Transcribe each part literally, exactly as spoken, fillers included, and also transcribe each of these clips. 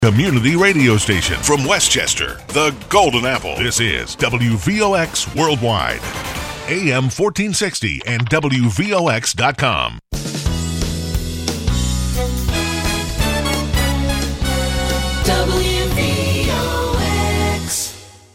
Community radio station from Westchester, the Golden Apple. This is W V O X Worldwide, A M fourteen sixty and W V O X dot com. W V O X.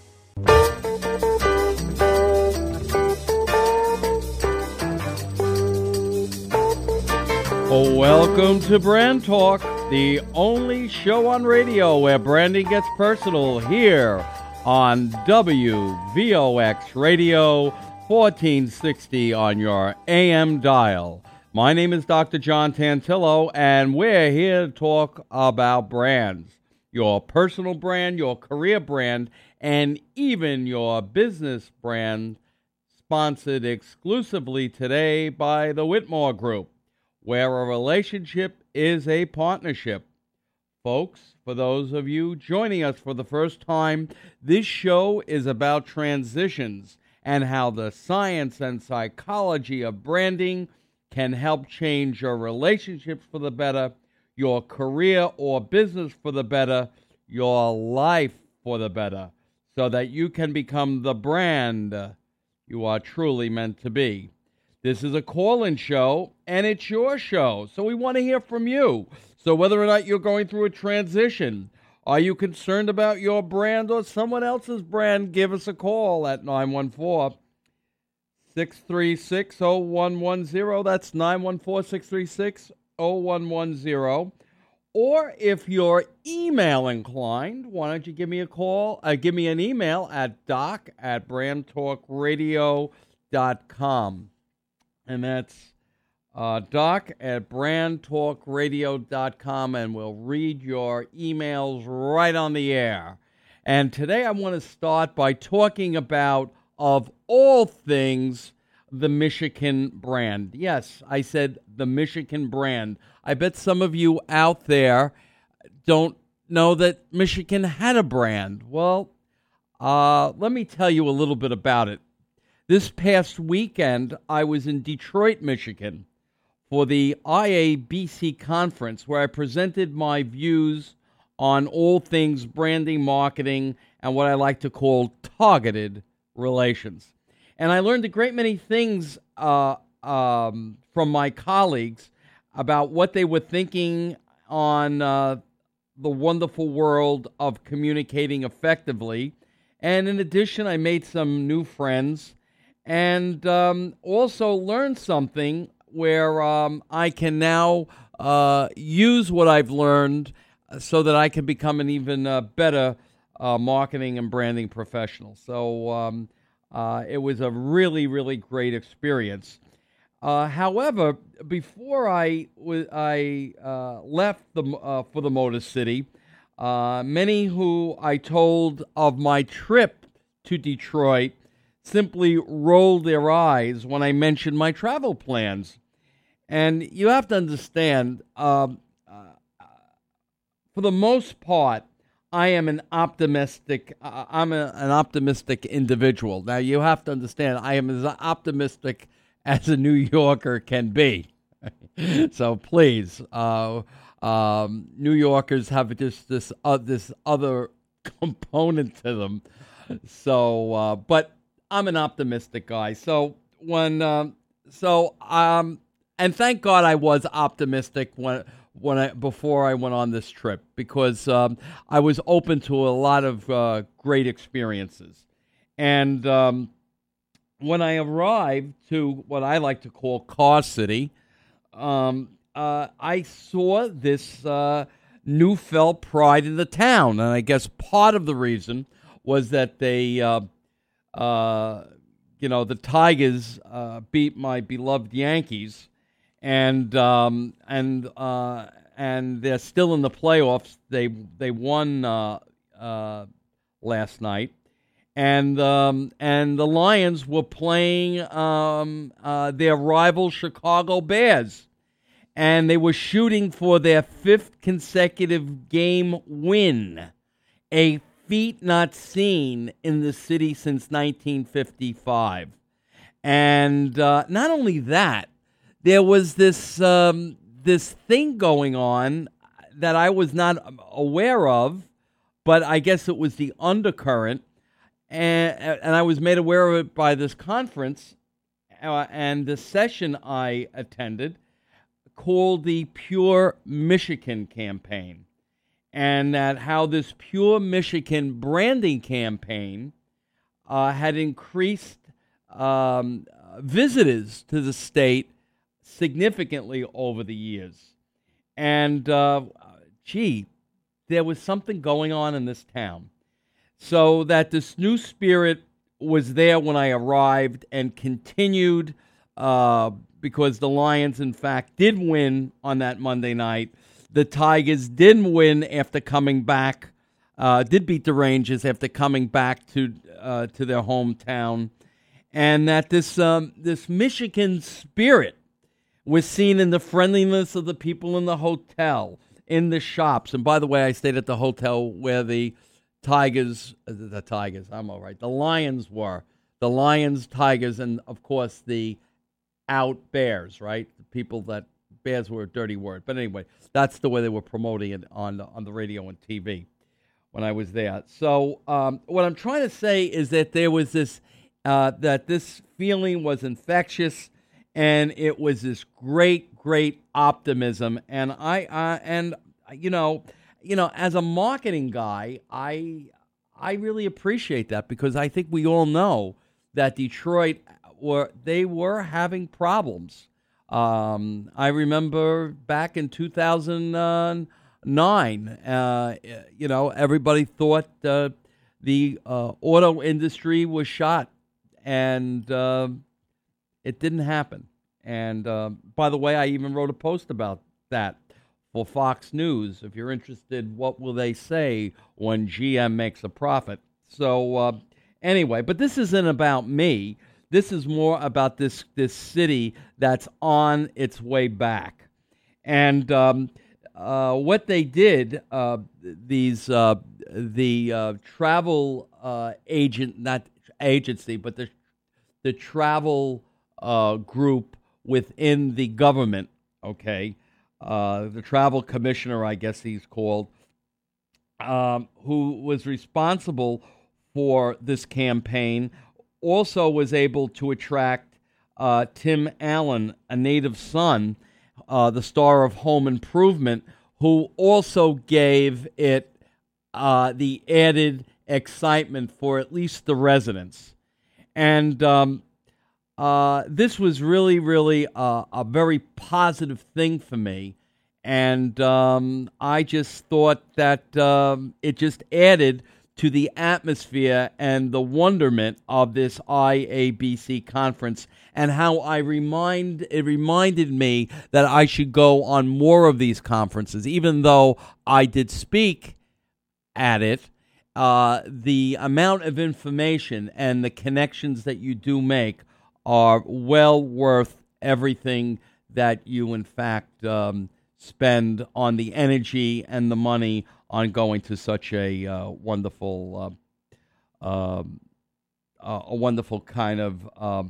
Oh, welcome to Brand Talk, the only show on radio where branding gets personal, here on W V O X Radio, fourteen sixty on your A M dial. My name is Doctor John Tantillo, and we're here to talk about brands. Your personal brand, your career brand, and even your business brand, sponsored exclusively today by the Whitmore Group, where a relationship is a partnership. Folks, for those of you joining us for the first time, this show is about transitions and how the science and psychology of branding can help change your relationships for the better, your career or business for the better, your life for the better, so that you can become the brand you are truly meant to be. This is a call-in show, and it's your show, so we want to hear from you. So whether or not you're going through a transition, are you concerned about your brand or someone else's brand, give us a call at nine one four, six three six, zero one one zero. That's nine one four, six three six, zero one one zero. Or if you're email inclined, why don't you give me a call, uh, give me an email at doc at brand talk radio dot com. And that's uh, doc at brand talk radio dot com, and we'll read your emails right on the air. And today I want to start by talking about, of all things, the Michigan brand. Yes, I said the Michigan brand. I bet some of you out there don't know that Michigan had a brand. Well, uh, let me tell you a little bit about it. This past weekend, I was in Detroit, Michigan, for the I A B C conference, where I presented my views on all things branding, marketing, and what I like to call targeted relations. And I learned a great many things uh, um, from my colleagues about what they were thinking on uh, the wonderful world of communicating effectively. And in addition, I made some new friends and um, also learned something where um, I can now uh, use what I've learned so that I can become an even uh, better uh, marketing and branding professional. So um, uh, it was a really, really great experience. Uh, however, before I w- I uh, left the uh, for the Motor City, uh, many who I told of my trip to Detroit simply rolled their eyes when I mentioned my travel plans. And you have to understand, uh, uh, for the most part, I am an optimistic. Uh, I'm a, an optimistic individual. Now, you have to understand, I am as optimistic as a New Yorker can be. So please, uh, um, New Yorkers have just this uh, this other component to them. So, uh, but I'm an optimistic guy. So when, um, so um, and thank God I was optimistic when when I before I went on this trip, because um, I was open to a lot of uh, great experiences. And um, when I arrived to what I like to call Car City, um, uh, I saw this uh, newfound pride in the town, and I guess part of the reason was that they, uh, uh, you know, the Tigers uh, beat my beloved Yankees, and um, and uh, and they're still in the playoffs. They they won uh, uh, last night. And um, and the Lions were playing um, uh, their rival Chicago Bears, and they were shooting for their fifth consecutive game win, a feat not seen in the city since nineteen fifty-five. And uh, not only that, there was this um, this thing going on that I was not aware of, but I guess it was the undercurrent, and and I was made aware of it by this conference uh, and the session I attended called the Pure Michigan campaign, and that how this Pure Michigan branding campaign uh, had increased um, visitors to the state significantly over the years. And, uh, gee, there was something going on in this town. So that this new spirit was there when I arrived and continued uh, because the Lions, in fact, did win on that Monday night. The Tigers did win after coming back, uh, did beat the Rangers after coming back to uh, to their hometown. And that this um, this Michigan spirit was seen in the friendliness of the people in the hotel, in the shops. And by the way, I stayed at the hotel where the Tigers, uh, the Tigers, I'm all right, the Lions were. The Lions, Tigers, and, of course, the out Bears, right? The people that, Bears were a dirty word. But anyway, that's the way they were promoting it on, on the radio and T V when I was there. So um, what I'm trying to say is that there was this, uh, that this feeling was infectious, and it was this great, great optimism. And I, uh, and you know, you know, as a marketing guy, I, I really appreciate that, because I think we all know that Detroit were they were having problems. Um, I remember back in two thousand nine, uh, you know, everybody thought uh, the uh, auto industry was shot, and uh, it didn't happen. And uh, by the way, I even wrote a post about that for Fox News. If you're interested, what will they say when G M makes a profit? So uh, anyway, but this isn't about me. This is more about this this city that's on its way back. And um, uh, what they did, uh, these uh, the uh, travel uh, agent, not agency, but the the travel uh, group within the government, okay, uh, the travel commissioner, I guess he's called, um, who was responsible for this campaign, also was able to attract uh, Tim Allen, a native son, uh, the star of Home Improvement, who also gave it uh, the added excitement for at least the residents. And um, uh, this was really, really uh, a very positive thing for me. And um, I just thought that um, it just added to the atmosphere and the wonderment of this I A B C conference, and how I remind it reminded me that I should go on more of these conferences, even though I did speak at it. Uh, the amount of information and the connections that you do make are well worth everything that you, in fact, um, spend on the energy and the money on going to such a uh, wonderful, uh, um, uh, a wonderful kind of um,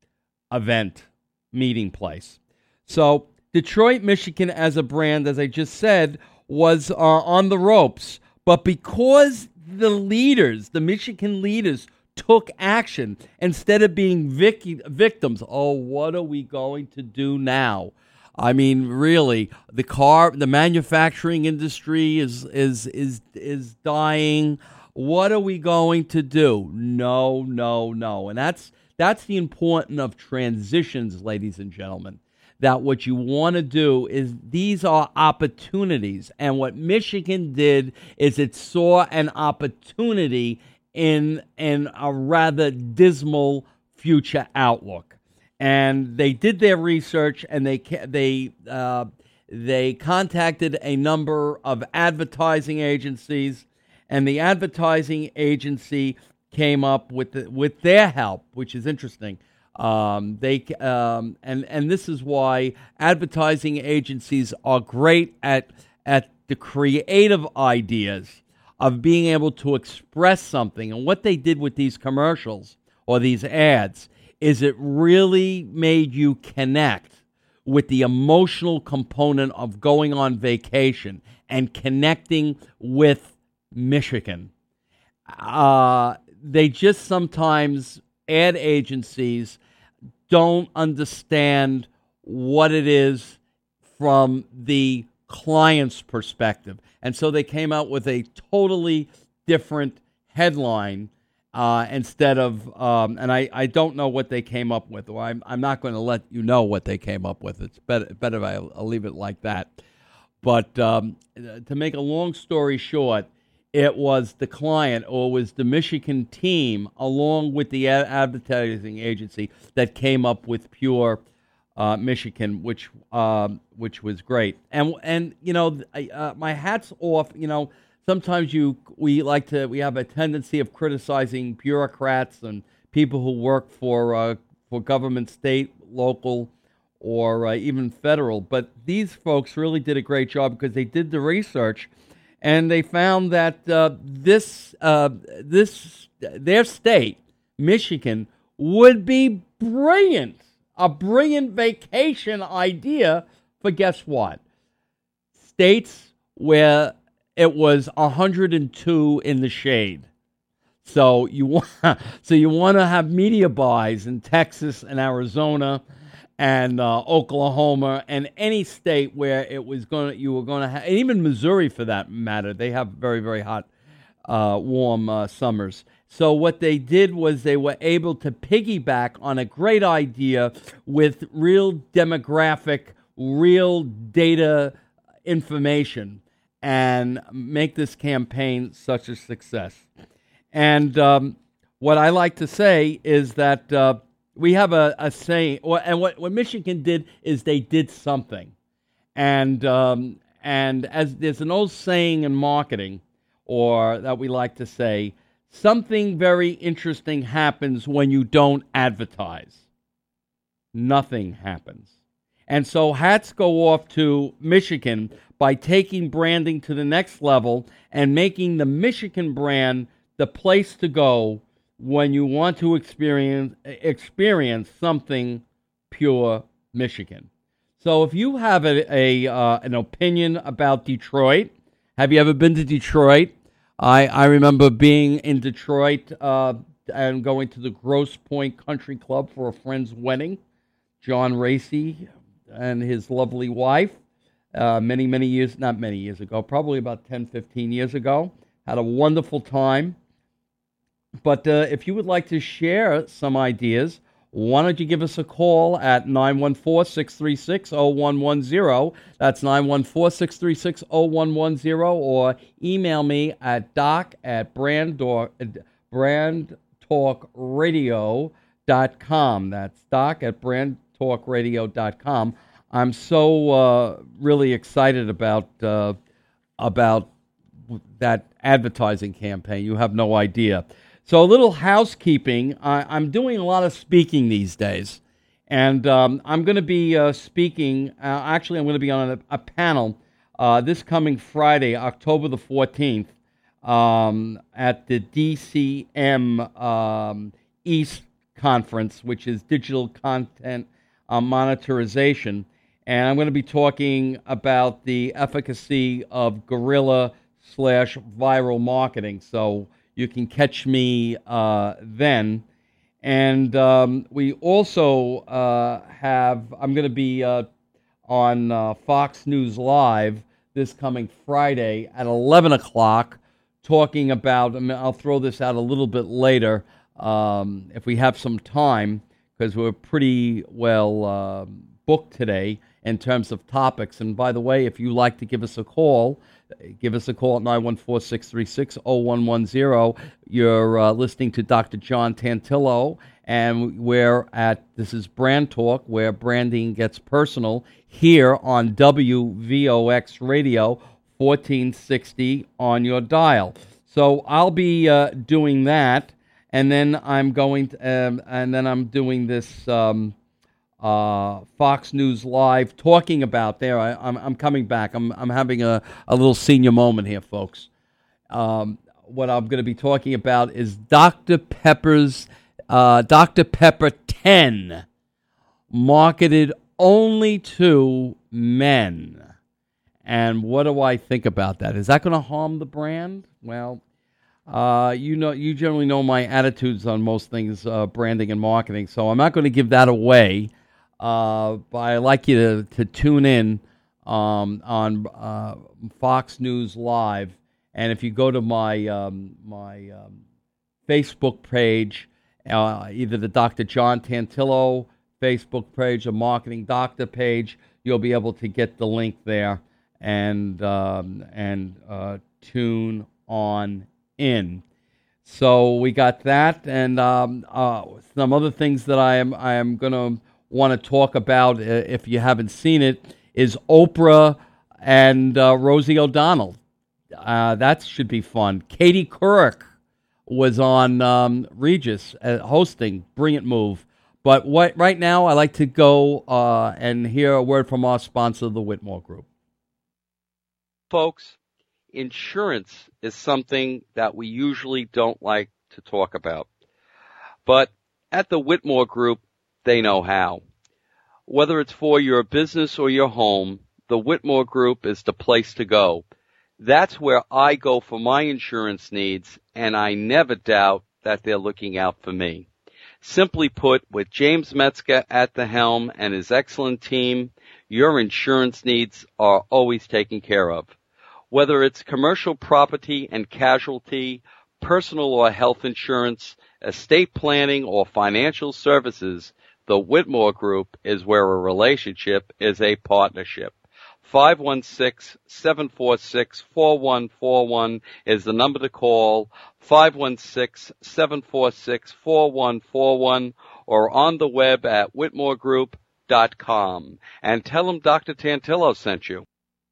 event, meeting place. So Detroit, Michigan, as a brand, as I just said, was uh, on the ropes. But because the leaders, the Michigan leaders, took action instead of being vic- victims, oh, what are we going to do now? I mean, really, the car, the manufacturing industry is is is is dying. What are we going to do? No, no, no. And that's that's the importance of transitions, ladies and gentlemen. That what you want to do is these are opportunities, and what Michigan did is it saw an opportunity in in a rather dismal future outlook. And they did their research, and they they uh, they contacted a number of advertising agencies, and the advertising agency came up with the, with their help, which is interesting. Um, they um, and and this is why advertising agencies are great at at the creative ideas of being able to express something. And what they did with these commercials or these ads is it really made you connect with the emotional component of going on vacation and connecting with Michigan. Uh, they just sometimes, ad agencies, don't understand what it is from the client's perspective. And so they came out with a totally different headline uh, instead of, um, and I, I don't know what they came up with, or I'm, I'm not going to let you know what they came up with. It's better, better if I, I'll leave it like that. But um, to make a long story short, it was the client, or it was the Michigan team, along with the a- advertising agency, that came up with Pure uh, Michigan, which um, which was great. And and you know, I, uh, my hat's off. You know, sometimes you we like to we have a tendency of criticizing bureaucrats and people who work for uh, for government, state, local, or uh, even federal. But these folks really did a great job because they did the research. And they found that uh, this uh, this their state, Michigan, would be brilliant, a brilliant vacation idea for, guess what? States where it was one hundred two in the shade. So you want so you want to have media buys in Texas and Arizona and uh, Oklahoma, and any state where it was going, you were going to have, and even Missouri for that matter. They have very, very hot, uh, warm uh, summers. So what they did was they were able to piggyback on a great idea with real demographic, real data information, and make this campaign such a success. And um, what I like to say is that Uh, we have a, a saying, and what, what Michigan did is they did something. And um, and as there's an old saying in marketing, or that we like to say, something very interesting happens when you don't advertise. Nothing happens. And so hats go off to Michigan by taking branding to the next level and making the Michigan brand the place to go when you want to experience experience something pure Michigan. So if you have a, a uh, an opinion about Detroit, have you ever been to Detroit? I, I remember being in Detroit uh, and going to the Grosse Pointe Country Club for a friend's wedding. John Racy and his lovely wife, uh, many, many years, not many years ago, probably about ten, fifteen years ago. Had a wonderful time. But uh, if you would like to share some ideas, why don't you give us a call at nine one four, six three six, zero one one zero. That's nine one four, six three six, zero one one zero. Or email me at doc at brand talk radio dot com. That's doc at brand talk radio dot com. I'm so uh, really excited about uh, about that advertising campaign. You have no idea. So a little housekeeping. I, I'm doing a lot of speaking these days, and um, I'm going to be uh, speaking. Uh, actually, I'm going to be on a, a panel uh, this coming Friday, October the fourteenth, um, at the D C M um, East Conference, which is Digital Content uh, Monetization. And I'm going to be talking about the efficacy of guerrilla slash viral marketing. So you can catch me uh, then. And um, we also uh, have, I'm going to be uh, on uh, Fox News Live this coming Friday at eleven o'clock talking about, I mean, I'll throw this out a little bit later um, if we have some time, because we're pretty well uh, booked today in terms of topics. And by the way, if you like to give us a call, give us a call at nine one four, six three six, zero one one zero. You're uh, listening to Doctor John Tantillo, and we're at, this is Brand Talk, where branding gets personal, here on W V O X Radio, fourteen sixty on your dial. So I'll be uh, doing that, and then I'm going to, um, and then I'm doing this um, Uh, Fox News Live, talking about there. I, I'm, I'm coming back. I'm, I'm having a, a little senior moment here, folks. Um, what I'm going to be talking about is Doctor Pepper's uh, Doctor Pepper ten, marketed only two men. And what do I think about that? Is that going to harm the brand? Well, uh, you know, you generally know my attitudes on most things, uh, branding and marketing, so I'm not going to give that away. Uh, but I'd like you to, to tune in um, on uh, Fox News Live, and if you go to my um, my um, Facebook page, uh, either the Doctor John Tantillo Facebook page or Marketing Doctor page, you'll be able to get the link there and um, and uh, tune on in. So we got that, and um, uh, some other things that I am I am going to want to talk about, uh, if you haven't seen it, is Oprah and uh, Rosie O'Donnell. Uh, that should be fun. Katie Couric was on um, Regis uh, hosting. Brilliant move. But what right now, I like to go uh, and hear a word from our sponsor, the Whitmore Group. Folks, insurance is something that we usually don't like to talk about. But at the Whitmore Group, they know how. Whether it's for your business or your home, the Whitmore Group is the place to go. That's where I go for my insurance needs, and I never doubt that they're looking out for me. Simply put, with James Metzger at the helm and his excellent team, your insurance needs are always taken care of. Whether it's commercial property and casualty, personal or health insurance, estate planning, or financial services, the Whitmore Group is where a relationship is a partnership. five one six, seven four six, four one four one is the number to call, five one six, seven four six, four one four one, or on the web at whitmore group dot com. And tell them Doctor Tantillo sent you.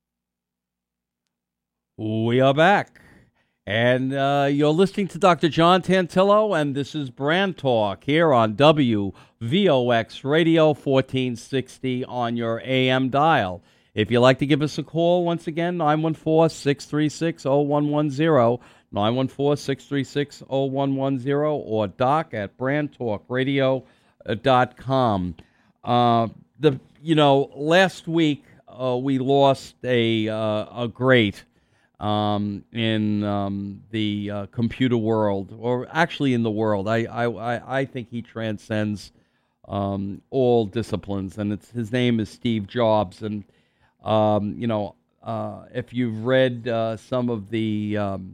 We are back, and uh, you're listening to Doctor John Tantillo, and this is Brand Talk here on W V O X Radio fourteen sixty on your A M dial. If you'd like to give us a call, once again, nine one four, six three six, zero one one zero, nine one four, six three six, zero one one zero, or doc at brand talk radio dot com. Uh, the you know, last week uh, we lost a uh, a great um, in um, the uh, computer world, or actually in the world. I I, I think he transcends um, all disciplines, and it's his name is Steve Jobs. And um, you know, uh, if you've read uh, some of the um,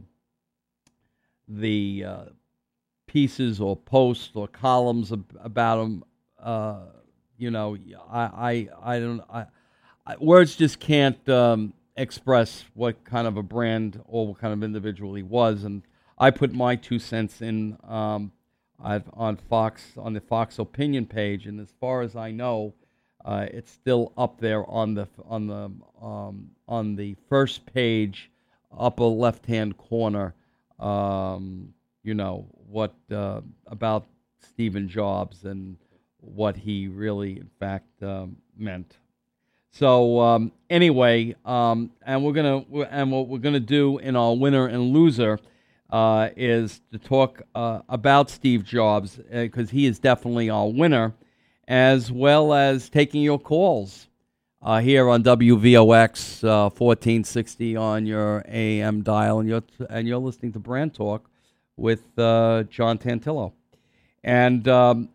the uh, pieces or posts or columns ab- about him, uh, you know, I I, I don't I, I words just can't um, express what kind of a brand or what kind of individual he was. And I put my two cents in um, I've, on Fox on the Fox opinion page, and as far as I know, uh, it's still up there on the on the um, on the first page, upper left-hand corner. Um, you know what uh, about Stephen Jobs and what he really, in fact, um, meant. So um, anyway, um, and we're gonna and what we're gonna do in our winner and loser uh, is to talk uh, about Steve Jobs, because uh, he is definitely our winner, as well as taking your calls uh, here on W V O X uh, fourteen sixty on your A M dial, and you're and you're listening to Brand Talk with uh, John Tantillo, and um,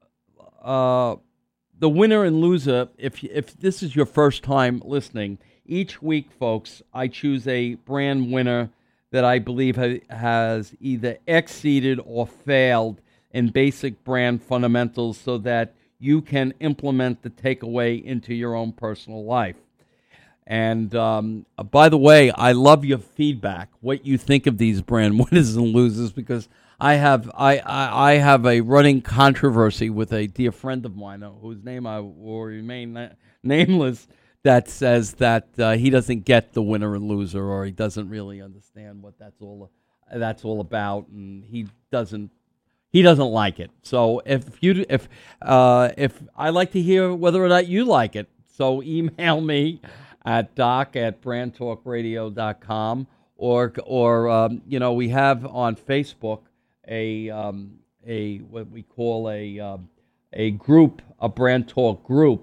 uh, the winner and loser. If if this is your first time listening, each week, folks, I choose a brand winner that I believe ha- has either exceeded or failed in basic brand fundamentals, so that you can implement the takeaway into your own personal life. And um, by the way, I love your feedback, what you think of these brand winners and losers, because I have I, I, I have a running controversy with a dear friend of mine, whose name I will remain na- nameless, that says that uh, he doesn't get the winner and loser, or he doesn't really understand what that's all that's all about, and he doesn't he doesn't like it. So if you if uh, if I like to hear whether or not you like it, so email me at doc at brand talk radio dot com, or or um, you know, we have on Facebook a um, a what we call a um, a group, a Brand Talk group.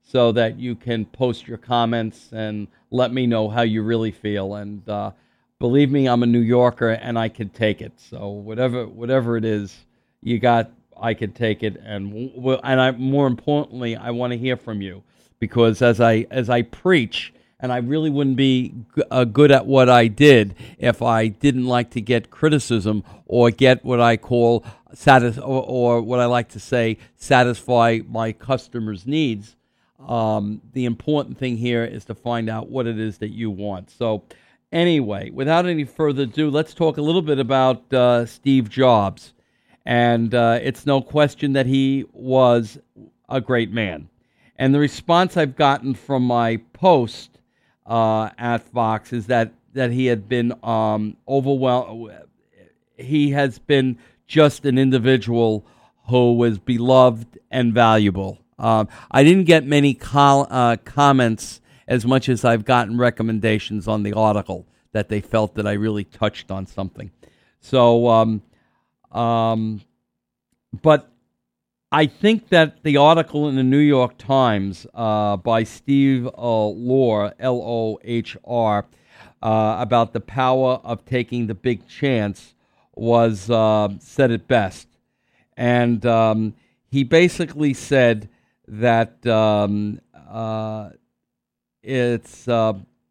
so that you can post your comments and let me know how you really feel. And uh, believe me, I'm a New Yorker, and I can take it. So whatever whatever it is you got, I can take it. And w- and I, more importantly, I want to hear from you, because as I as I preach, and I really wouldn't be g- uh, good at what I did if I didn't like to get criticism or get what I call satis- or, or what I like to say, satisfy my customers' needs. Um, the important thing here is to find out what it is that you want. So anyway, without any further ado, let's talk a little bit about uh, Steve Jobs. And uh, it's no question that he was a great man. And the response I've gotten from my post Uh, at Fox is that, that he had been um, overwhelmed. He has been just an individual who was beloved and valuable. Uh, I didn't get many col- uh, comments as much as I've gotten recommendations on the article that they felt that I really touched on something. So, um, um, but I think that the article in the New York Times uh, by Steve uh, Lohr, L O H R, uh, about the power of taking the big chance was uh, said it best. And um, he basically said that um, uh, it's uh,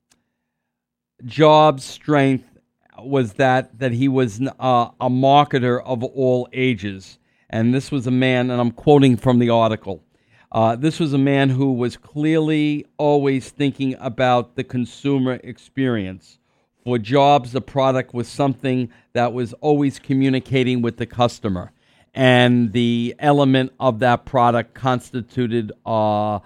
Jobs' strength was that, that he was uh, a marketer of all ages. And this was a man, and I'm quoting from the article, uh, this was a man who was clearly always thinking about the consumer experience. For Jobs, the product was something that was always communicating with the customer. And the element of that product constituted uh,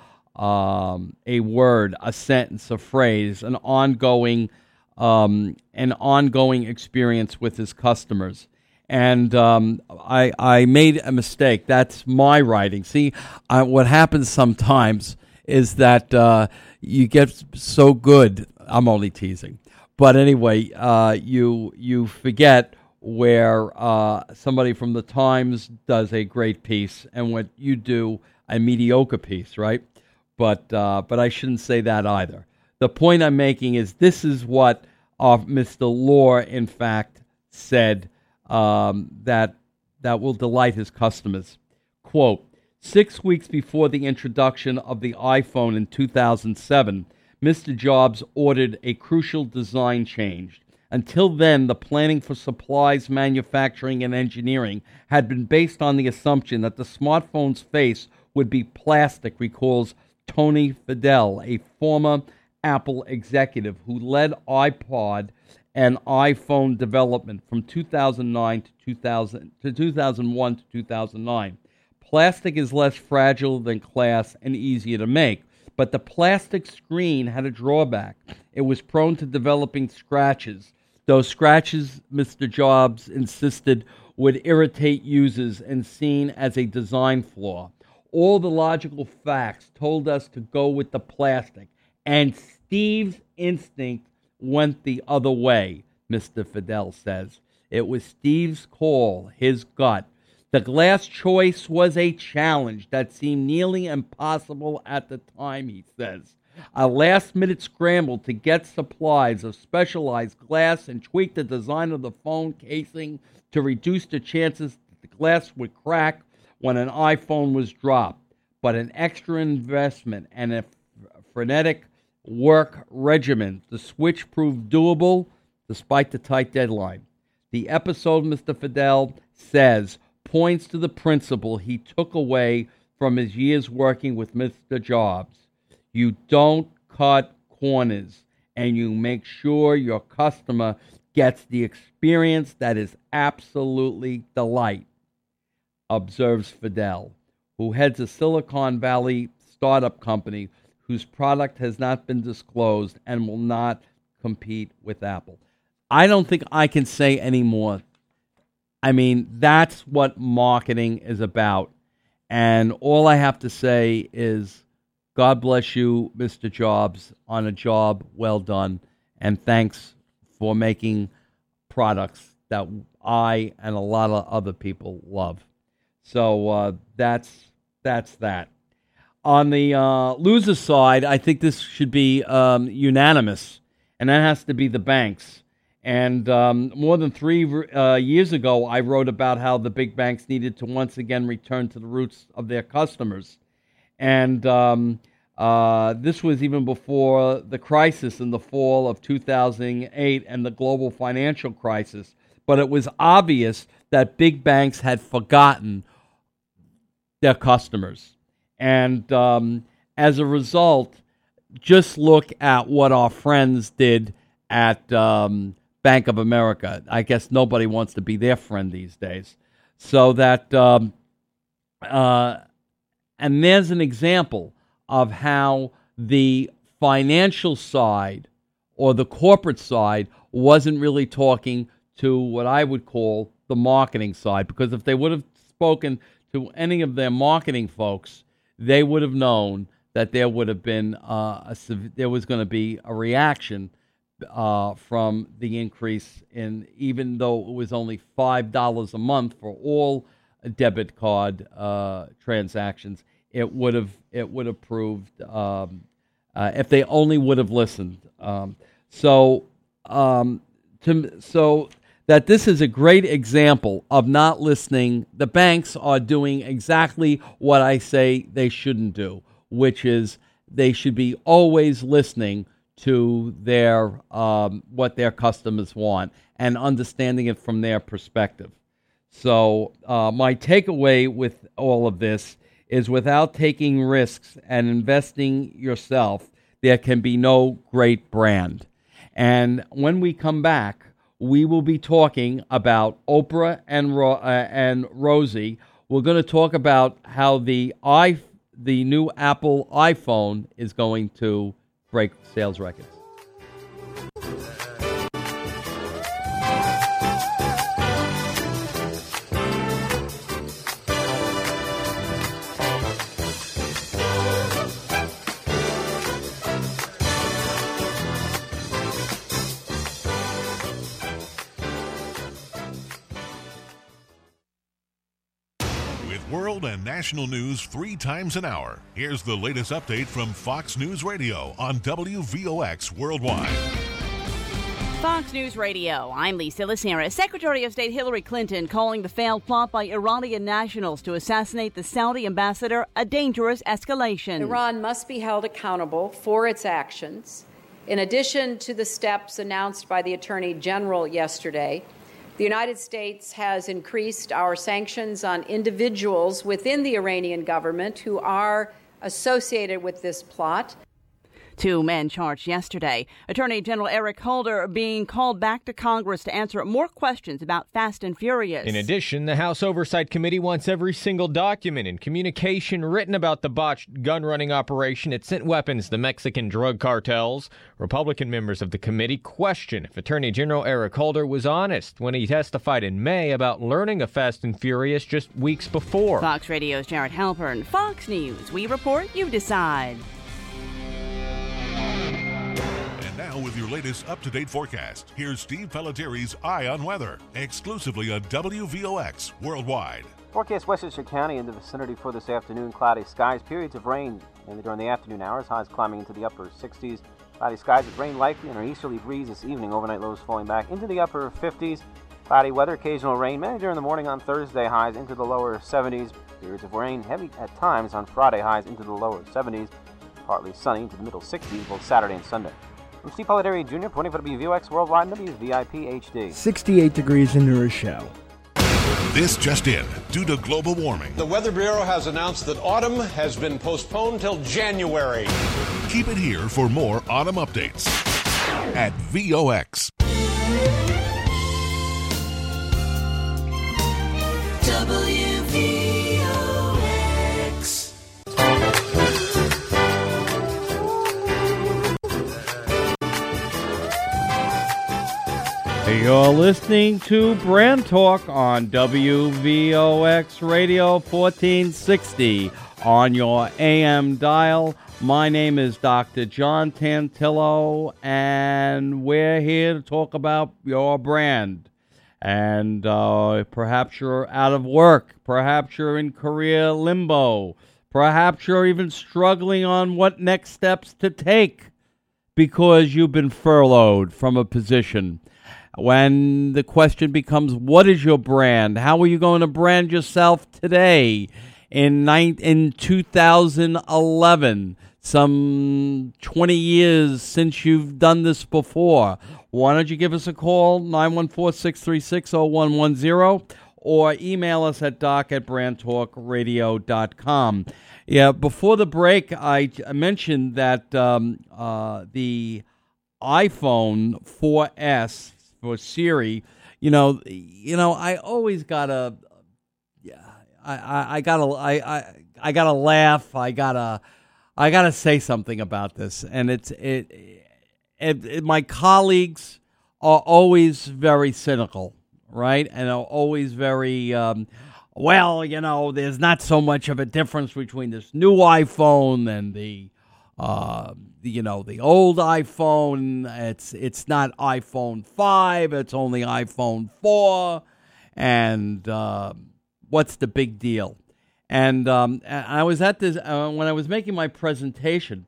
um, a word, a sentence, a phrase, an ongoing, um, an ongoing experience with his customers. And um, I, I made a mistake. That's my writing. See, I, what happens sometimes is that uh, you get so good. I'm only teasing. But anyway, uh, you you forget where uh, somebody from the Times does a great piece and what you do, a mediocre piece, right? But uh, but I shouldn't say that either. The point I'm making is this is what uh, Mister Lohr, in fact, said Um, that that will delight his customers. Quote, six weeks before the introduction of the iPhone in two thousand seven, Mister Jobs ordered a crucial design change. Until then, the planning for supplies, manufacturing, and engineering had been based on the assumption that the smartphone's face would be plastic, recalls Tony Fadell, a former Apple executive who led iPod and iPhone development from two thousand nine to two thousand to two thousand one to two thousand nine. Plastic is less fragile than glass and easier to make, but the plastic screen had a drawback. It was prone to developing scratches. Those scratches, Mister Jobs insisted, would irritate users and seen as a design flaw. All the logical facts told us to go with the plastic, and Steve's instinct went the other way, Mister Fadell says. It was Steve's call, his gut. The glass choice was a challenge that seemed nearly impossible at the time, he says. A last-minute scramble to get supplies of specialized glass and tweak the design of the phone casing to reduce the chances that the glass would crack when an iPhone was dropped. But an extra investment and a frenetic work regimen. The switch proved doable despite the tight deadline. The episode, Mister Fadell says, points to the principle he took away from his years working with Mister Jobs. You don't cut corners, and you make sure your customer gets the experience that is absolutely delight, observes Fadell, who heads a Silicon Valley startup company whose product has not been disclosed and will not compete with Apple. I don't think I can say any more. I mean, that's what marketing is about. And all I have to say is, God bless you, Mister Jobs, on a job well done. And thanks for making products that I and a lot of other people love. So uh, that's that's that. on the uh, loser side, I think this should be um, unanimous, and that has to be the banks. And um, more than three uh, years ago, I wrote about how the big banks needed to once again return to the roots of their customers. And um, uh, this was even before the crisis in the fall of two thousand eight and the global financial crisis. But it was obvious that big banks had forgotten their customers. And um, as a result, just look at what our friends did at um, Bank of America. I guess nobody wants to be their friend these days. So that, um, uh, and there's an example of how the financial side or the corporate side wasn't really talking to what I would call the marketing side. Because if they would have spoken to any of their marketing folks, they would have known that there would have been uh, a there was going to be a reaction uh, from the increase in, even though it was only five dollars a month for all debit card uh, transactions, it would have it would have proved um, uh, if they only would have listened. Um, so um, to so. that this is a great example of not listening. The banks are doing exactly what I say they shouldn't do, which is they should be always listening to their um, what their customers want and understanding it from their perspective. So uh, my takeaway with all of this is without taking risks and investing yourself, there can be no great brand. And when we come back, we will be talking about Oprah and Ro- uh, and Rosie. We're going to talk about how the i the new Apple iPhone is going to break sales records. World and national news three times an hour. Here's the latest update from Fox News Radio on W V O X Worldwide. Fox News Radio, I'm Lisa Lacera. Secretary of State Hillary Clinton calling the failed plot by Iranian nationals to assassinate the Saudi ambassador a dangerous escalation. Iran must be held accountable for its actions. In addition to the steps announced by the Attorney General yesterday, the United States has increased our sanctions on individuals within the Iranian government who are associated with this plot. Two men charged yesterday. Attorney General Eric Holder being called back to Congress to answer more questions about Fast and Furious. In addition, the House Oversight Committee wants every single document and communication written about the botched gun-running operation that sent weapons to Mexican drug cartels. Republican members of the committee question if Attorney General Eric Holder was honest when he testified in May about learning of Fast and Furious just weeks before. Fox Radio's Jared Halpern. Fox News. We report, you decide. Now with your latest up-to-date forecast, here's Steve Pellettieri's Eye on Weather, exclusively on W V O X Worldwide. Forecast Westchester County in the vicinity for this afternoon. Cloudy skies, periods of rain mainly during the afternoon hours. Highs climbing into the upper sixties. Cloudy skies with rain likely and an easterly breeze this evening. Overnight lows falling back into the upper fifties. Cloudy weather, occasional rain mainly during the morning on Thursday. Highs into the lower seventies. Periods of rain heavy at times on Friday. Highs into the lower seventies. Partly sunny into the middle sixties both Saturday and Sunday. I'm Steve Pellettieri Junior, pointing for W V O X Worldwide and W V I P H D. sixty-eight degrees in New Rochelle. This just in, due to global warming. The Weather Bureau has announced that autumn has been postponed till January. Keep it here for more autumn updates at V O X. W V O X. You're listening to Brand Talk on W V O X Radio fourteen sixty on your A M dial. My name is Doctor John Tantillo, and we're here to talk about your brand. And uh, perhaps you're out of work. Perhaps you're in career limbo. Perhaps you're even struggling on what next steps to take because you've been furloughed from a position. When the question becomes, what is your brand? How are you going to brand yourself today in nine, in two thousand eleven? Some twenty years since you've done this before. Why don't you give us a call, nine one four, six three six, zero one one zero, or email us at doc at brand talk radio dot com. Yeah, before the break, I, I mentioned that um, uh, the iPhone four S for Siri, you know, you know, I always gotta, yeah, I, I, I gotta, I, I, I gotta laugh. I gotta, I gotta say something about this, and it's it, it, it. My colleagues are always very cynical, right, and are always very, um, well, you know, there's not so much of a difference between this new iPhone and the. Uh, you know, the old iPhone, it's it's not iPhone five, it's only iPhone four, and uh, what's the big deal? And um, I was at this, uh, when I was making my presentation,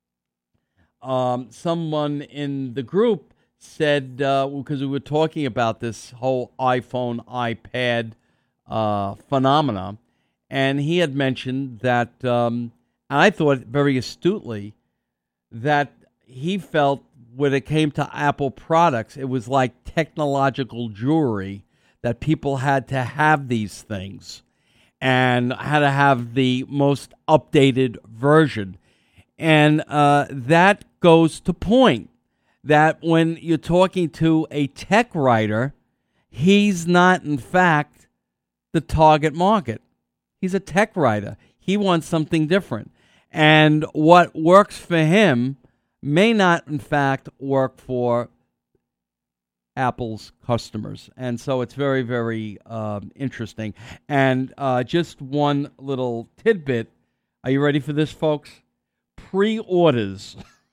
um, someone in the group said, uh, because we were talking about this whole iPhone, iPad uh, phenomena, and he had mentioned that, um, I thought very astutely, that he felt when it came to Apple products, it was like technological jewelry, that people had to have these things and had to have the most updated version. And uh, that goes to point that when you're talking to a tech writer, he's not, in fact, the target market. He's a tech writer. He wants something different. And what works for him may not, in fact, work for Apple's customers. And so it's very, very um, interesting. And uh, just one little tidbit. Are you ready for this, folks? Pre-orders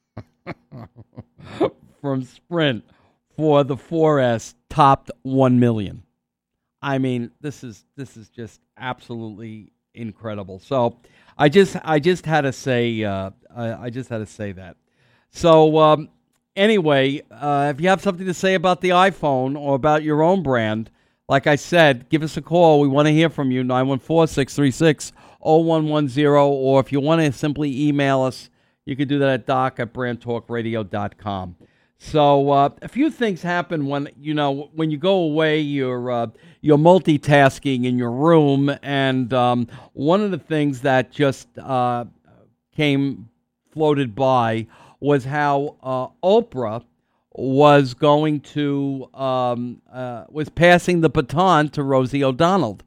from Sprint for the four S topped one million. I mean, this is this is just absolutely incredible. So I just I just had to say uh, I, I just had to say that. So um, anyway, uh, if you have something to say about the iPhone or about your own brand, like I said, give us a call. We want to hear from you, nine one four, six three six, zero one one zero. Or if you want to simply email us, you can do that at doc at brand talk radio dot com. So uh, a few things happen when, you know, when you go away, you're, uh, you're multitasking in your room. And um, one of the things that just uh, came, floated by, was how uh, Oprah was going to, um, uh, was passing the baton to Rosie O'Donnell.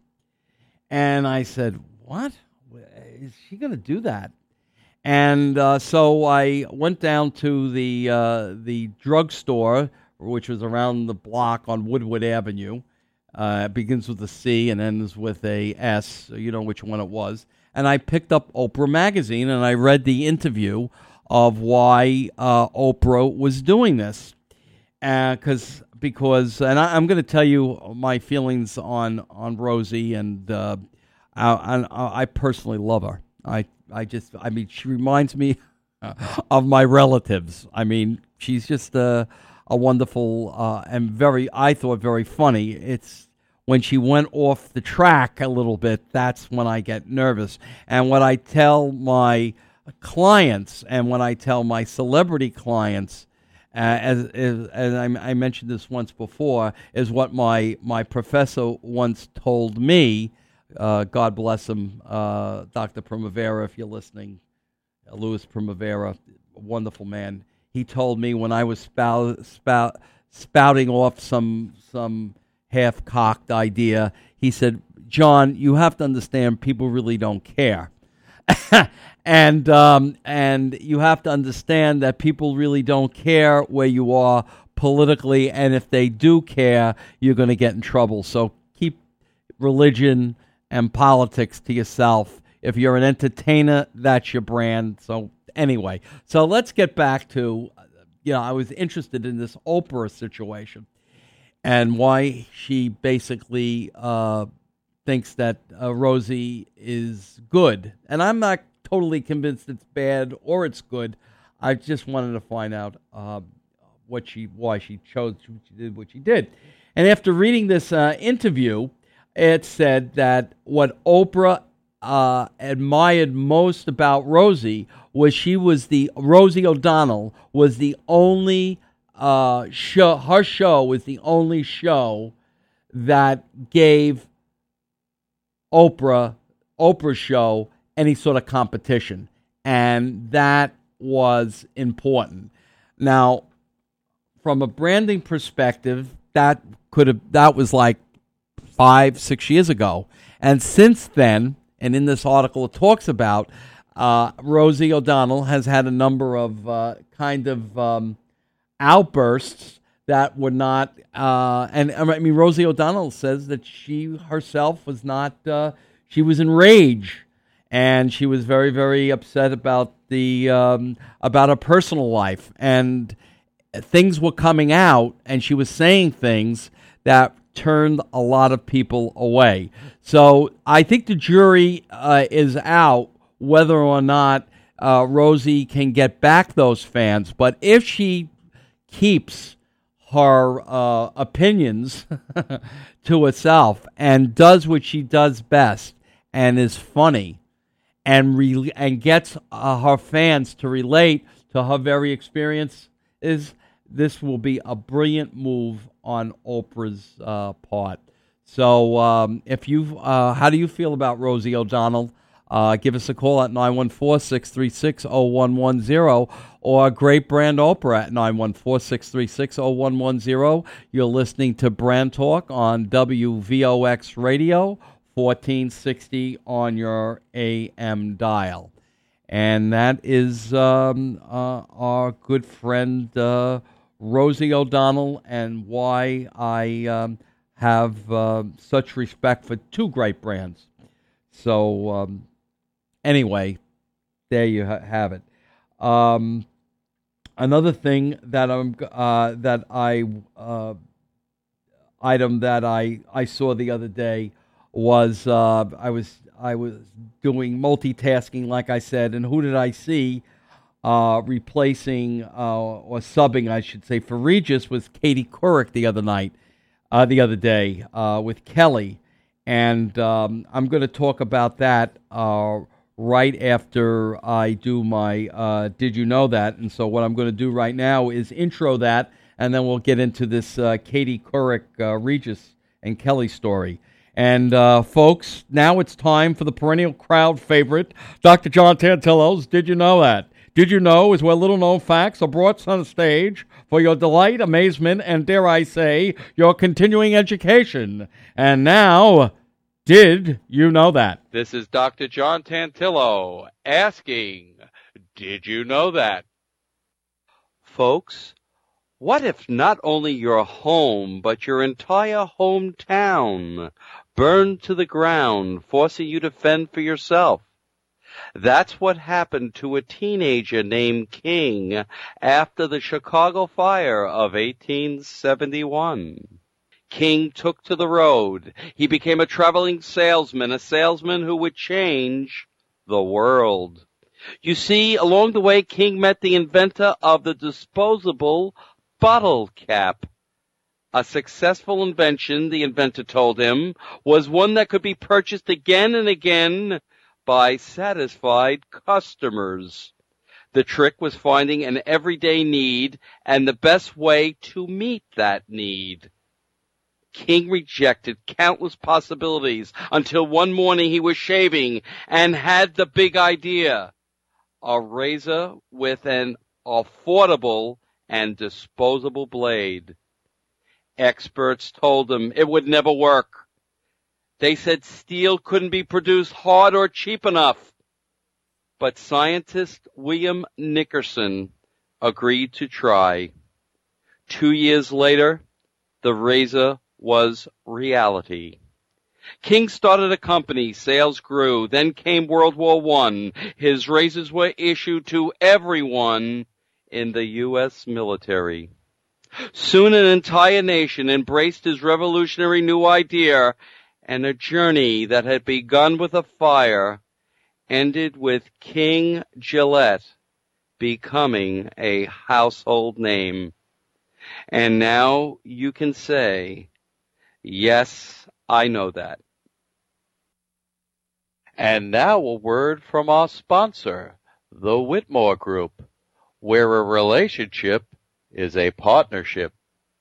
And I said, what? Is she going to do that? And uh, so I went down to the uh, the drugstore, which was around the block on Woodward Avenue. Uh, it begins with a C and ends with a S, so you know which one it was. And I picked up Oprah magazine, and I read the interview of why uh, Oprah was doing this. Uh, cause, because, and I, I'm going to tell you my feelings on, on Rosie, and uh, I, I, I personally love her. I I just, I mean, she reminds me of my relatives. I mean, she's just a, a wonderful uh, and very, I thought, very funny. It's when she went off the track a little bit, that's when I get nervous. And what I tell my clients and when I tell my celebrity clients, uh, as, as, as I, I mentioned this once before, is what my, my professor once told me. Uh, God bless him, uh, Doctor Primavera, if you're listening, uh, Louis Primavera, a wonderful man. He told me when I was spout, spout, spouting off some some half-cocked idea, he said, John, you have to understand people really don't care. and um, and you have to understand that people really don't care where you are politically, and if they do care, you're going to get in trouble. So keep religion and politics to yourself. If you're an entertainer, that's your brand. So anyway, so let's get back to, you know, I was interested in this Oprah situation and why she basically uh, thinks that uh, Rosie is good. And I'm not totally convinced it's bad or it's good. I just wanted to find out uh, what she, why she chose, what she did, what she did. And after reading this uh, interview, it said that what Oprah uh, admired most about Rosie was she was the, Rosie O'Donnell was the only uh, show, her show was the only show that gave Oprah, Oprah's show, any sort of competition. And that was important. Now, from a branding perspective, that could have, that was like five, six years ago. And since then, and in this article it talks about, uh, Rosie O'Donnell has had a number of uh, kind of um, outbursts that were not, uh, and I mean, Rosie O'Donnell says that she herself was not, uh, she was enraged, and she was very, very upset about the, um, about her personal life, and things were coming out, and she was saying things that turned a lot of people away. So I think the jury uh, is out whether or not uh, Rosie can get back those fans, but if she keeps her uh, opinions to herself and does what she does best and is funny and re- and gets uh, her fans to relate to her very experience, is this will be a brilliant move on Oprah's uh, part. So um, if you, uh, how do you feel about Rosie O'Donnell? Uh, give us a call at nine one four, six three six, zero one one zero or Great Brand Oprah at nine one four, six three six, zero one one zero. You're listening to Brand Talk on W V O X Radio, fourteen sixty on your A M dial. And that is um, uh, our good friend uh, Rosie O'Donnell, and why I um, have uh, such respect for two great brands. So um, anyway, there you ha- have it. Um, another thing that I'm uh, that I uh, item that I, I saw the other day was uh, I was I was doing multitasking, like I said, and who did I see uh, replacing uh, or subbing, I should say, for Regis was Katie Couric the other night, uh, the other day uh, with Kelly, and um, I'm going to talk about that uh, right after I do my uh, Did You Know That? And so what I'm going to do right now is intro that, and then we'll get into this uh, Katie Couric, uh, Regis and Kelly story. And, uh, folks, now it's time for the perennial crowd favorite, Doctor John Tantillo's Did You Know That? Did You Know is where little-known facts are brought on stage for your delight, amazement, and, dare I say, your continuing education. And now, Did You Know That? This is Doctor John Tantillo asking, did you know that? Folks, what if not only your home, but your entire hometown burned to the ground, forcing you to fend for yourself? That's what happened to a teenager named King after the Chicago fire of eighteen seventy-one. King took to the road. He became a traveling salesman, a salesman who would change the world. You see, along the way, King met the inventor of the disposable bottle cap. A successful invention, the inventor told him, was one that could be purchased again and again by satisfied customers. The trick was finding an everyday need and the best way to meet that need. King rejected countless possibilities until one morning he was shaving and had the big idea. A razor with an affordable and disposable blade. Experts told him it would never work. They said steel couldn't be produced hard or cheap enough. But scientist William Nickerson agreed to try. Two years later, the razor was reality. King started a company, sales grew, then came World War One. His razors were issued to everyone in the U S military. Soon an entire nation embraced his revolutionary new idea, and a journey that had begun with a fire ended with King Gillette becoming a household name. And now you can say, yes, I know that. And now a word from our sponsor, the Whitmore Group, where a relationship is a partnership.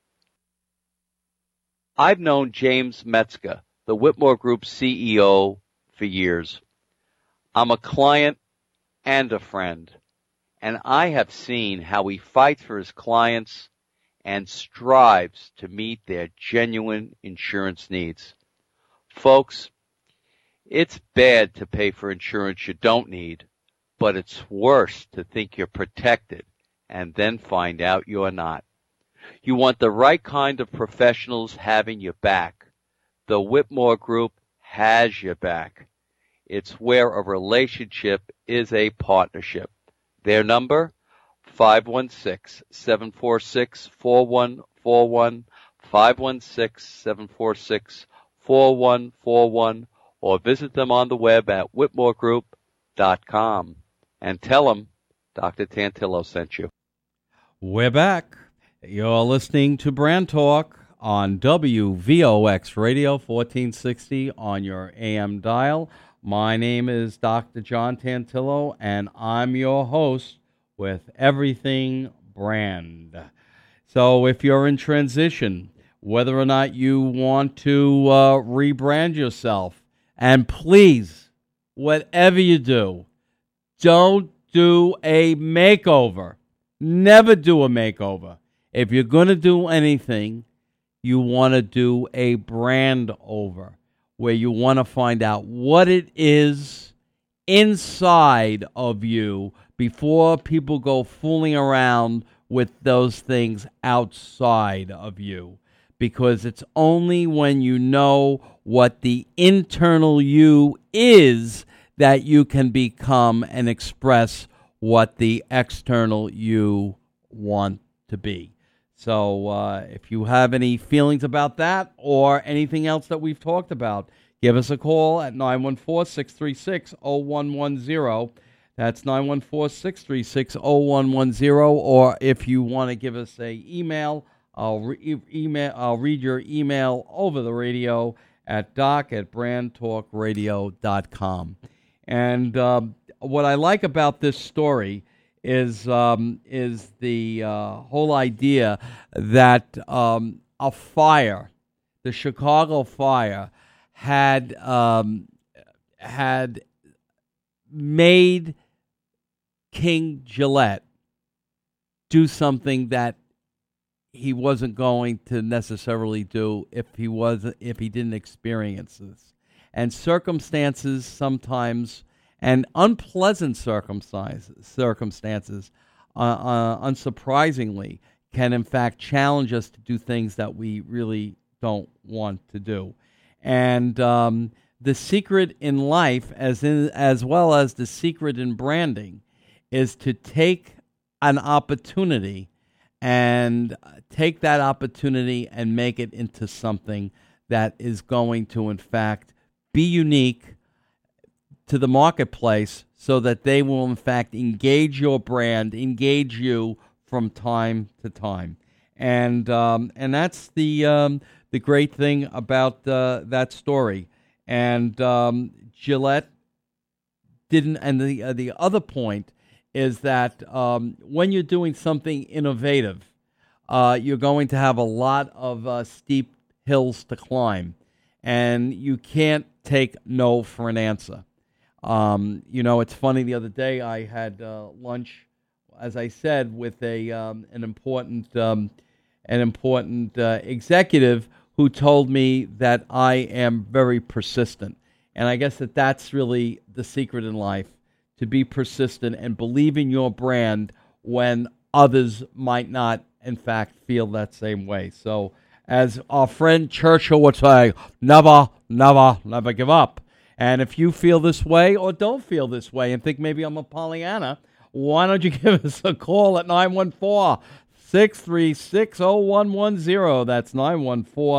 I've known James Metzger, the Whitmore Group C E O, for years. I'm a client and a friend, and I have seen how he fights for his clients and strives to meet their genuine insurance needs. Folks, it's bad to pay for insurance you don't need, but it's worse to think you're protected and then find out you're not. You want the right kind of professionals having your back. The Whitmore Group has your back. It's where a relationship is a partnership. Their number, five one six, seven four six, four one four one, five one six, seven four six, four one four one, or visit them on the web at whitmore group dot com. And tell them Doctor Tantillo sent you. We're back. You're listening to Brand Talk on W V O X Radio, fourteen sixty on your A M dial. My name is Doctor John Tantillo, and I'm your host with Everything Brand. So if you're in transition, whether or not you want to uh, rebrand yourself, and please, whatever you do, don't do a makeover. Never do a makeover. If you're going to do anything, you want to do a brand over, where you want to find out what it is inside of you before people go fooling around with those things outside of you. Because it's only when you know what the internal you is that you can become and express what the external you want to be. So uh, if you have any feelings about that or anything else that we've talked about, give us a call at nine one four, six three six, zero one one zero. That's nine one four, six three six, zero one one zero. Or if you want to give us an email, I'll, re- email, I'll read your email over the radio at doc at brand talk radio dot com. And um, what I like about this story is um, is the uh, whole idea that um, a fire, the Chicago fire, had um, had made King Gillette do something that he wasn't going to necessarily do if he was if he didn't experience this. And circumstances sometimes, and unpleasant circumstances, circumstances uh, uh, unsurprisingly, can in fact challenge us to do things that we really don't want to do. And um, the secret in life, as in, as well as the secret in branding, is to take an opportunity and take that opportunity and make it into something that is going to, in fact, be unique to the marketplace so that they will, in fact, engage your brand, engage you from time to time. And um, and that's the um, the great thing about uh, that story. And um, Gillette didn't, and the, uh, the other point is that um, when you're doing something innovative, uh, you're going to have a lot of uh, steep hills to climb, and you can't take no for an answer. Um, you know, it's funny. The other day, I had uh, lunch, as I said, with a um, an important um, an important uh, executive who told me that I am very persistent, and I guess that that's really the secret in life: to be persistent and believe in your brand when others might not, in fact, feel that same way. So, as our friend Churchill would say, never, never, never give up. And if you feel this way or don't feel this way and think maybe I'm a Pollyanna, why don't you give us a call at nine one four, six three six, zero one one zero. That's nine one four,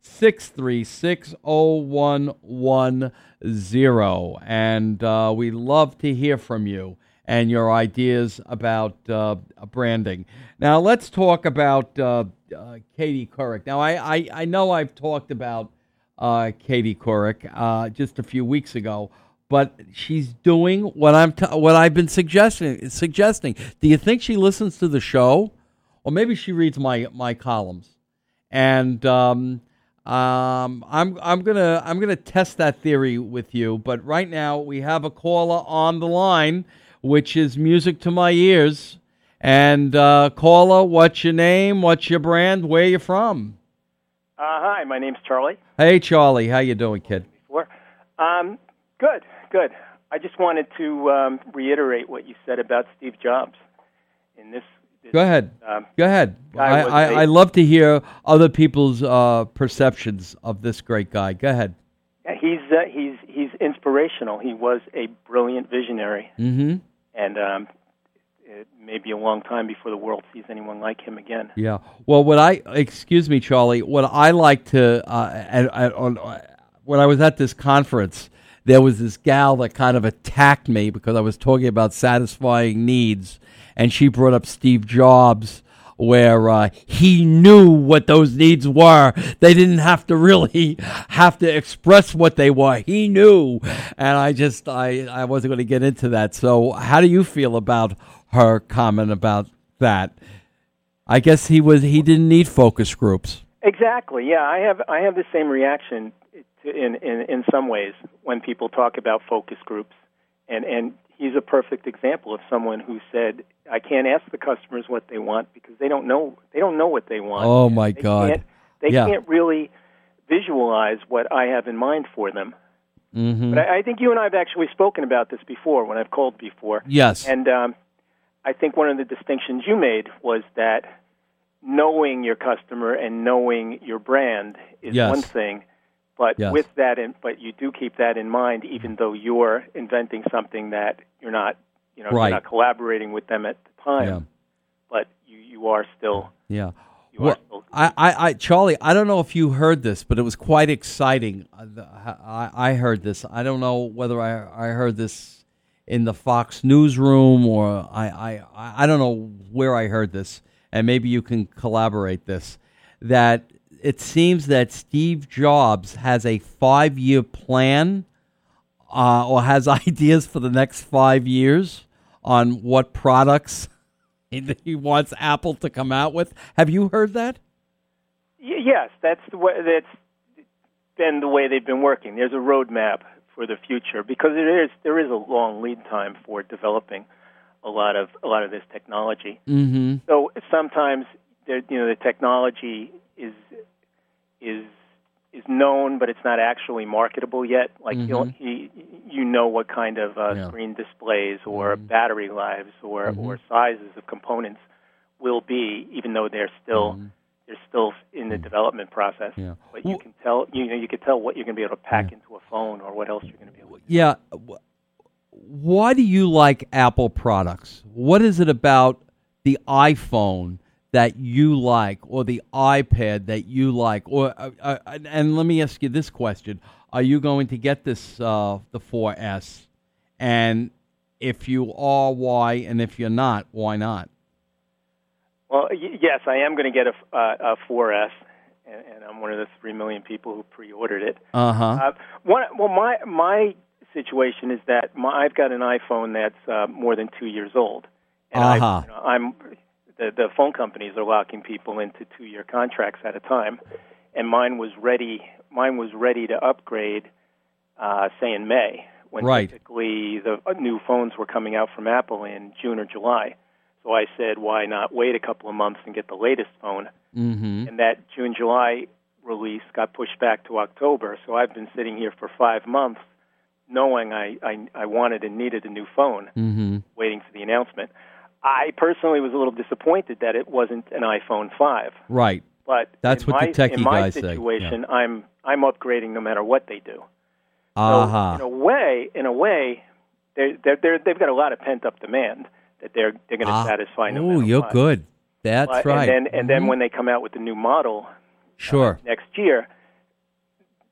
six three six, oh one one zero. And uh, we love to hear from you and your ideas about uh, branding. Now, let's talk about uh, uh, Katie Couric. Now, I, I, I know I've talked about uh, Katie Couric uh, just a few weeks ago, but she's doing what I'm t- what I've been suggesting. Suggesting. Do you think she listens to the show, or maybe she reads my my columns? And um, um, I'm I'm gonna I'm gonna test that theory with you. But right now we have a caller on the line, which is music to my ears. And uh, caller, what's your name? What's your brand? Where you from? Uh, hi, my name's Charlie. Hey, Charlie, how you doing, kid? Before, um, good. Good. I just wanted to um, reiterate what you said about Steve Jobs. In this, this go ahead. Um, go ahead. I, I, I love to hear other people's uh, perceptions of this great guy. Go ahead. He's uh, he's he's inspirational. He was a brilliant visionary, mm-hmm. and um, it may be a long time before the world sees anyone like him again. Yeah. Well, what I excuse me, Charlie. What I like to uh, at, at, on, when I was at this conference, there was this gal that kind of attacked me because I was talking about satisfying needs, and she brought up Steve Jobs, where uh, he knew what those needs were. They didn't have to really have to express what they were. He knew, and I just I, I wasn't going to get into that. So how do you feel about her comment about that? I guess he was he didn't need focus groups. Exactly. Yeah, I have I have the same reaction. In, in in some ways, when people talk about focus groups, and, and he's a perfect example of someone who said, "I can't ask the customers what they want because they don't know they don't know what they want." Oh my they God! Can't, they yeah. can't really visualize what I have in mind for them. Mm-hmm. But I, I think you and I have actually spoken about this before when I've called before. Yes. And um, I think one of the distinctions you made was that knowing your customer and knowing your brand is yes. one thing. But yes. with that, in, but you do keep that in mind, even though you're inventing something that you're not, you know, right. you're not collaborating with them at the time. Yeah. But you, you are still. Yeah. You well, are still. I, I, I, Charlie, I don't know if you heard this, but it was quite exciting. I, I heard this. I don't know whether I, I heard this in the Fox newsroom or I, I, I don't know where I heard this, and maybe you can collaborate this. That. It seems that Steve Jobs has a five-year plan uh, or has ideas for the next five years on what products he wants Apple to come out with. Have you heard that? Y- yes, that's the way, that's been the way they've been working. There's a roadmap for the future because there is there is a long lead time for developing a lot of a lot of this technology. Mm-hmm. So sometimes there, you know the technology is is is known, but it's not actually marketable yet. Like mm-hmm. you'll, he, you know what kind of uh, yeah. screen displays or mm-hmm. battery lives or, mm-hmm. or sizes of components will be, even though they're still mm-hmm. they're still in the development process. Yeah. But you can tell you know you can tell what you're going to be able to pack yeah. into a phone or what else you're going to be able to do. Yeah. Why do you like Apple products? What is it about the iPhone that you like, or the iPad that you like, or uh, uh, and let me ask you this question: are you going to get this uh, the four S? And if you are, why? And if you're not, why not? Well, y- yes, I am going to get a, uh, a four S, and, and I'm one of the three million people who pre-ordered it. Uh-huh. Uh One, well, my my situation is that my, I've got an iPhone that's uh, more than two years old, and uh-huh. I, you know, I'm. The, the phone companies are locking people into two-year contracts at a time, and mine was ready. Mine was ready to upgrade, uh, say in May, when right. typically the new phones were coming out from Apple in June or July. So I said, why not wait a couple of months and get the latest phone? Mm-hmm. And that June-July release got pushed back to October. So I've been sitting here for five months, knowing I I, I wanted and needed a new phone, mm-hmm. waiting for the announcement. I personally was a little disappointed that it wasn't an iPhone five. Right. But that's what my, the techie in my guys say. situation, Yeah. I'm I'm upgrading no matter what they do. Uh-huh. So in a way, in a way, they're, they're, they're, they've got a lot of pent up demand that they're they're going to ah. satisfy no Ooh, matter you're what. good. That's but, right. And then and mm-hmm. then when they come out with the new model, sure, uh, next year,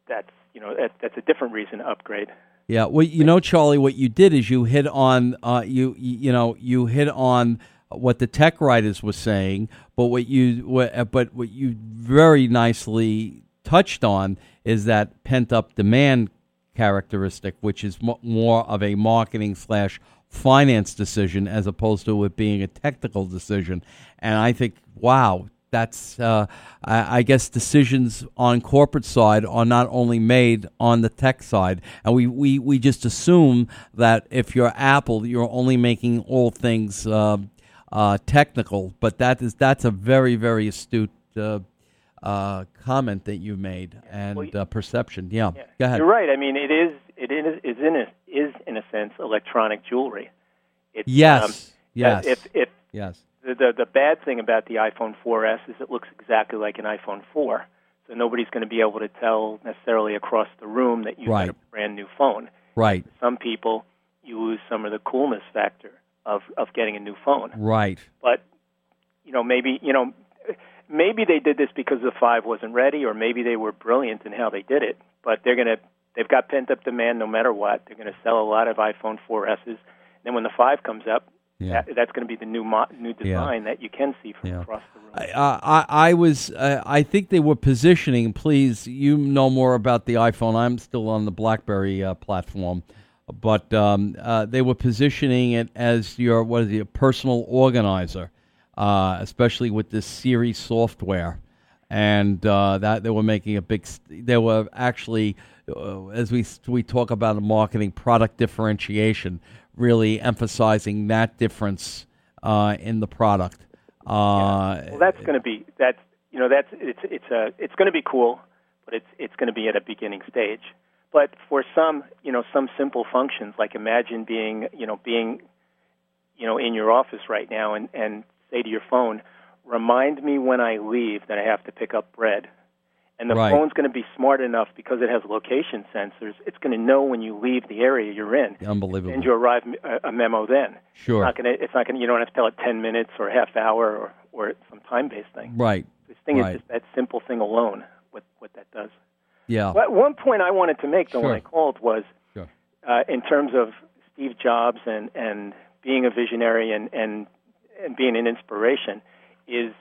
that's you know that, that's a different reason to upgrade. Yeah, well, you know, Charlie, what you did is you hit on uh, you you know you hit on what the tech writers were saying, but what you what, but what you very nicely touched on is that pent up demand characteristic, which is mo- more of a marketing slash finance decision as opposed to it being a technical decision. And I think, wow. That's, uh, I, I guess, decisions on corporate side are not only made on the tech side. And we, we, we just assume that if you're Apple, you're only making all things uh, uh, technical. But that is that's a very, very astute uh, uh, comment that you made and well, uh, perception. Yeah. yeah, go ahead. You're right. I mean, it is it is is in a, is in a sense electronic jewelry. It's, yes. Um, yes. If if yes. The, the the bad thing about the iPhone four S is it looks exactly like an iPhone four, so nobody's going to be able to tell necessarily across the room that you've Right. got a brand new phone. Right. Some people, you lose some of the coolness factor of, of getting a new phone. Right. But, you know, maybe, you know, maybe they did this because the five wasn't ready, or maybe they were brilliant in how they did it. But they're going to, they've got pent-up demand no matter what. They're going to sell a lot of iPhone four S's. And then when the five comes up, Yeah. That, that's going to be the new mo- new design Yeah. that you can see from Yeah. across the room. I, I, I was, uh, I think they were positioning. Please, you know more about the iPhone. I'm still on the BlackBerry uh, platform, but um, uh, they were positioning it as your what is it, a personal organizer, uh, especially with this Siri software, and uh, that they were making a big. St- they were actually, uh, as we we talk about in marketing, product differentiation. Really emphasizing that difference uh, in the product. Uh, yeah. Well, that's going to be that's you know that's it's it's a it's going to be cool, but it's it's going to be at a beginning stage. But for some you know some simple functions, like imagine being you know being you know in your office right now and and say to your phone, remind me when I leave that I have to pick up bread. And the right. phone's going to be smart enough because it has location sensors. It's going to know when you leave the area you're in. Unbelievable. And you arrive a, a memo then. Sure. It's not going to. It's not going. You don't have to tell it ten minutes or a half hour or, or some time-based thing. Right. This thing right. is just that simple thing alone. What what that does. Yeah. But one point I wanted to make though Sure. when I called was, sure. uh, in terms of Steve Jobs and, and being a visionary and, and and being an inspiration, is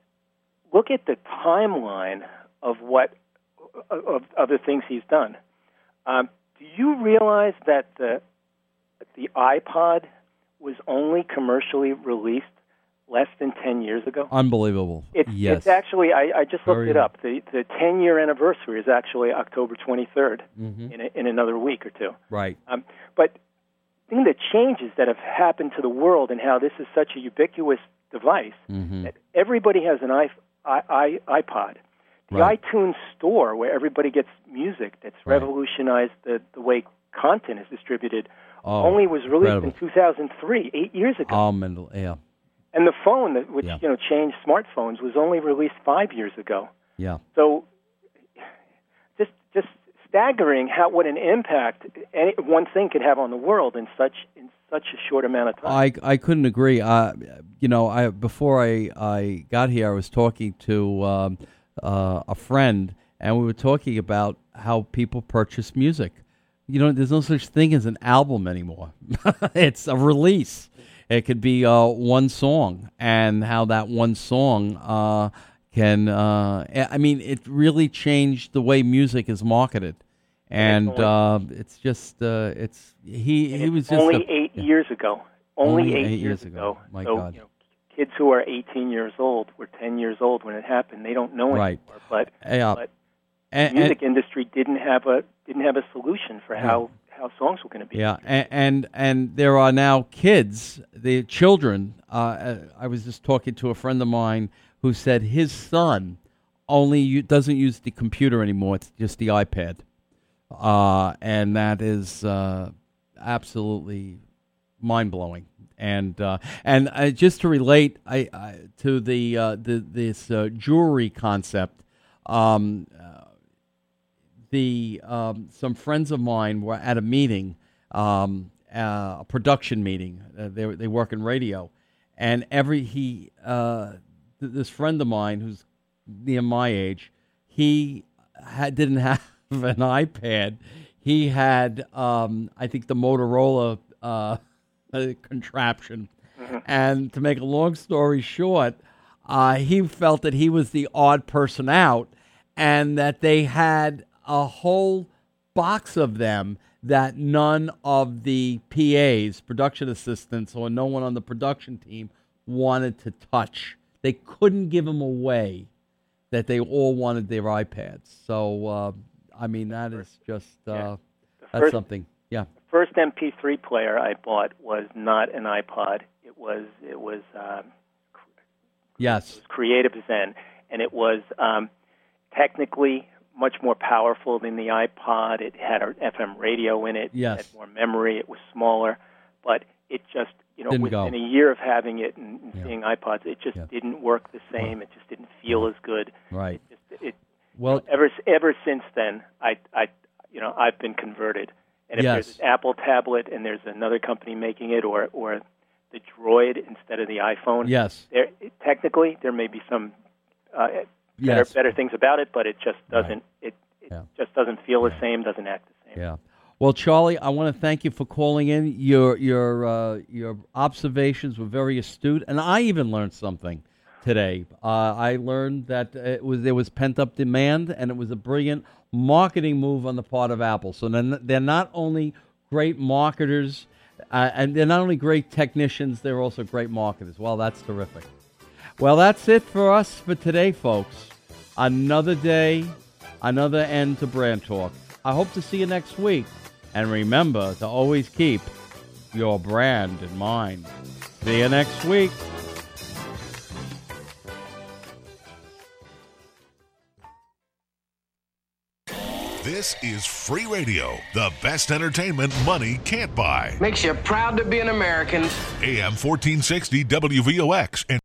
look at the timeline of what. Of, of the things he's done. Um, do you realize that the the iPod was only commercially released less than ten years ago? Unbelievable. It's, yes. it's actually, I, I just looked Very it up. The the ten-year anniversary is actually October twenty-third, mm-hmm. in, a, in another week or two. Right. Um, but the thing that changes that have happened to the world and how this is such a ubiquitous device, mm-hmm. that everybody has an I, I, I, iPod. The right. iTunes store, where everybody gets music, that's right. revolutionized the, the way content is distributed, oh, only was released incredible. in two thousand three, eight years ago. Oh, Mendel, yeah. And the phone, that, which yeah. you know changed smartphones, was only released five years ago. Yeah. So, just just staggering how what an impact any, one thing could have on the world in such in such a short amount of time. I I couldn't agree. Uh, you know, I before I, I got here, I was talking to um, uh, a friend, and we were talking about how people purchase music. You know, there's no such thing as an album anymore. It's a release. It could be uh, one song, and how that one song uh, can. Uh, I mean, it really changed the way music is marketed, and uh, it's just uh, it's he and he it's was just only a, eight yeah. years ago. Only, Only eight, eight years, years ago. ago. My so, God. You know, kids who are eighteen years old were ten years old when it happened. They don't know Right. anymore. But, Yeah. but And- the music and- industry didn't have a didn't have a solution for how, how songs were going to be. Yeah, and, and and there are now kids, the children. Uh, I was just talking to a friend of mine who said his son only u- doesn't use the computer anymore; it's just the iPad, uh, and that is uh, absolutely mind blowing. And uh, and uh, just to relate I, I, to the uh, the this uh, jewelry concept. Um, uh, The um, some friends of mine were at a meeting, um, uh, a production meeting. Uh, they they work in radio, and every he uh, th- this friend of mine who's near my age, he had, didn't have of an iPad, he had, um, I think, the Motorola uh, contraption. Mm-hmm. And to make a long story short, uh, he felt that he was the odd person out and that they had a whole box of them that none of the P As, production assistants, or no one on the production team wanted to touch. They couldn't give them away, that they all wanted their iPads. So, uh, I mean, that is just, uh, yeah. that's first, something. Yeah. The first M P three player I bought was not an iPod. It was, it was, uh, yes. It was Creative Zen, and it was um, technically much more powerful than the iPod. It had an F M radio in it. Yes. It had more memory. It was smaller, but it just, you know, Didn't within go. a year of having it and, and Yeah. seeing iPods, it just Yeah. didn't work the same. It just didn't feel as good. Right. It just, it, Well, you know, ever ever since then, I, I, you know, I've been converted. And if Yes. there's an Apple tablet and there's another company making it, or or the Droid instead of the iPhone, yes. there technically there may be some uh, better Yes. better things about it, but it just doesn't. Right. It, it Yeah. just doesn't feel the same. Doesn't act the same. Yeah. Well, Charlie, I want to thank you for calling in. Your your uh, your observations were very astute, and I even learned something today. Uh, I learned that it was there was pent up demand, and it was a brilliant marketing move on the part of Apple. So then they're not only great marketers, uh, and they're not only great technicians, they're also great marketers. Well, that's terrific. Well, that's it for us for today, folks. Another day, another end to Brand Talk. I hope to see you next week. And remember to always keep your brand in mind. See you next week. This is Free Radio, the best entertainment money can't buy. Makes you proud to be an American. A M fourteen sixty W V O X and